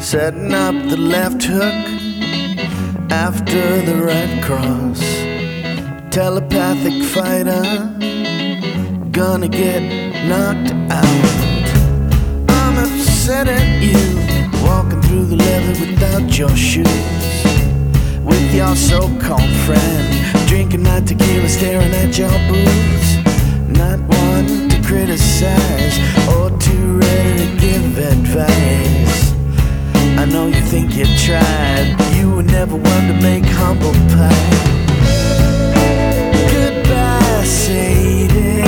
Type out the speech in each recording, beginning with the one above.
setting up the left hook after the right cross. Telepathic fighter, gonna get knocked out. I'm upset at you, walking through the levee without your shoes, with your so-called friend, drinking that tequila, staring at your booze. Not one to criticize or too ready to give advice. I know you think you tried, but you were never one to make humble pie. Goodbye, Sadie.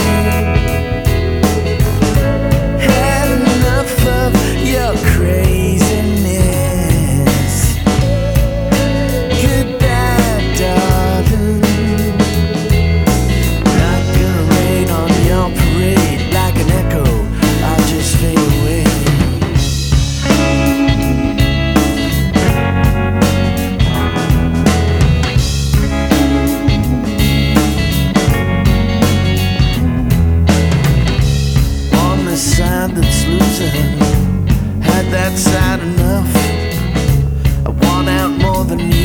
Had enough of your craziness. Goodbye, darling. Not gonna rain on your parade like an echo. I'll just fade away. Side that's losing, had that side enough. I want out more than you.